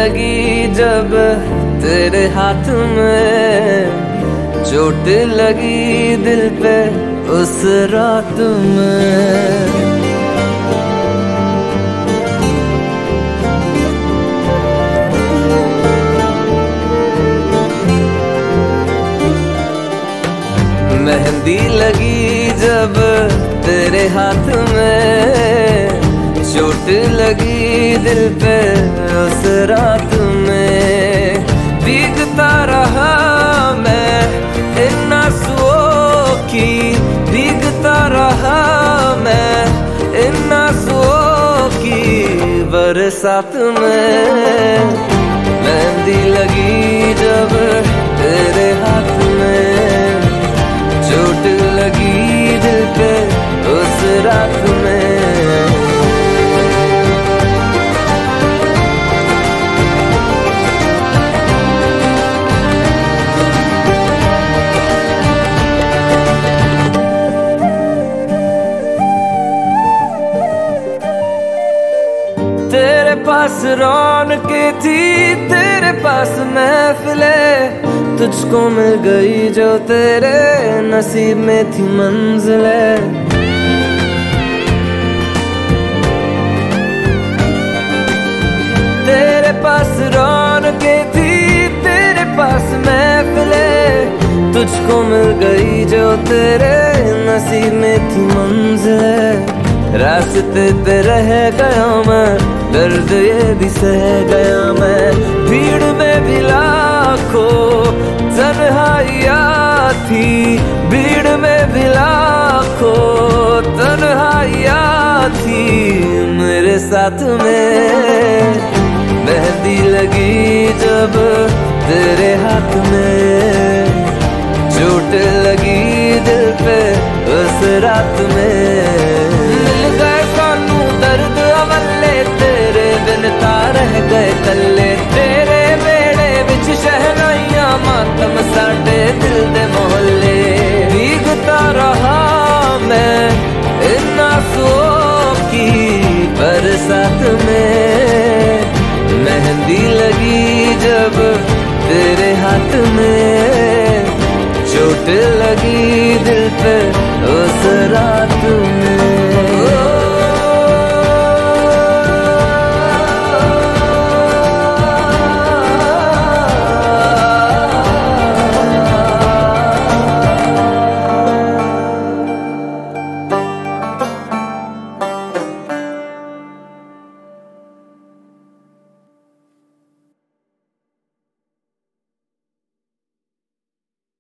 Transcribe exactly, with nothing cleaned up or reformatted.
लगी जब तेरे हाथ में, चोट लगी दिल पे उस रात में। मेहंदी लगी जब तेरे हाथ में, चोट लगी दिल पे उस रात में। भीगता रहा मैं इन आंसुओं की, भीगता रहा मैं इन आंसुओं की बरसात में। मेहंदी लगी जब तेरे हाथ में, चोट लगी दिल पे उस रात में। तेरे पास रौनकें थी, तेरे पास महफिले, तुझको मिल गई जो तेरे नसीब में थी मंजिले। तेरे पास रौनकें थी, तेरे पास महफिले, तुझको मिल गई जो तेरे नसीब में थी मंजिले। रास्ते पे रह गया मैं, दर्द ये भी सह गया मैं, भीड़ में भी लाखों तन्हाइयाँ थी, भीड़ में भी लाखों तन्हाइयाँ थी मेरे साथ में। मेहंदी लगी जब तेरे हाथ में, चोट लगी दिल पे उस रात में। मिल गए सानू दर्द अवल्ले, तेरे बिन रह गए कल्ले, तेरे बेड़े विच शहनाइयां मातम साडे दिल दे मोहल्ले। भीगता रहा मैं इन आंसुओं की बरसात में। मेहंदी लगी जब तेरे हाथ में,